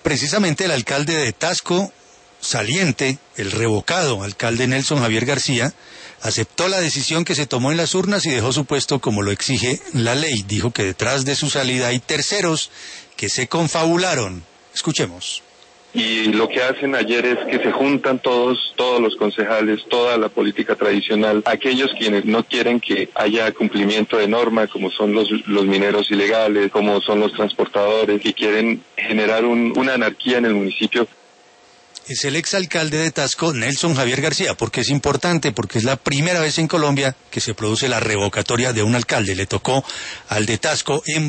Precisamente el alcalde de Tasco saliente, el revocado alcalde Nelson Javier García, aceptó la decisión que se tomó en las urnas y dejó su puesto como lo exige la ley. Dijo que detrás de su salida hay terceros que se confabularon. Escuchemos. Y lo que hacen ayer es que se juntan todos los concejales, toda la política tradicional, aquellos quienes no quieren que haya cumplimiento de norma, como son los mineros ilegales, como son los transportadores, que quieren generar una anarquía en el municipio. Es el exalcalde de Tasco, Nelson Javier García. ¿Por qué es importante? Porque es la primera vez en Colombia que se produce la revocatoria de un alcalde. Le tocó al de Tasco en